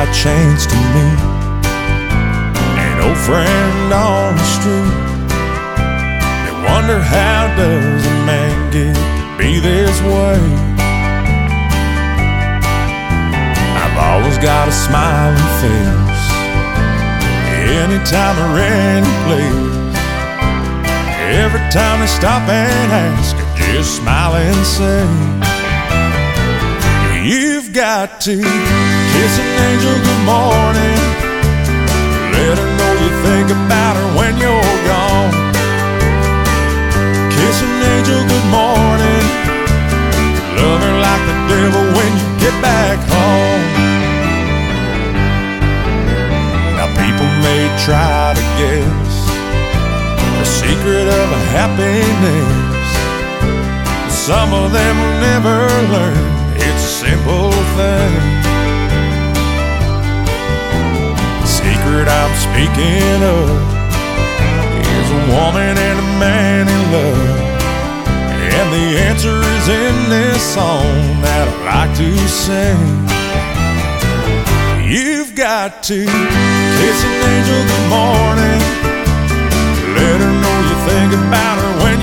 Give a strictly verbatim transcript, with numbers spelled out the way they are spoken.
chance to meet an old friend on the street. They wonder, how does a man get to be this way? I've always got a smiling face anytime or any place. Every time they stop and ask, I just smile and say, you've got to kiss an angel good morning, let her know you think about her when you're gone. Kiss an angel good morning, love her like the devil when you get back home. Now people may try to guess the secret of a happiness, some of them will never learn. It's a simple thing. The secret I'm speaking of is a woman and a man in love, and the answer is in this song that I like to sing. You've got to kiss an angel good morning, let her know you think about her when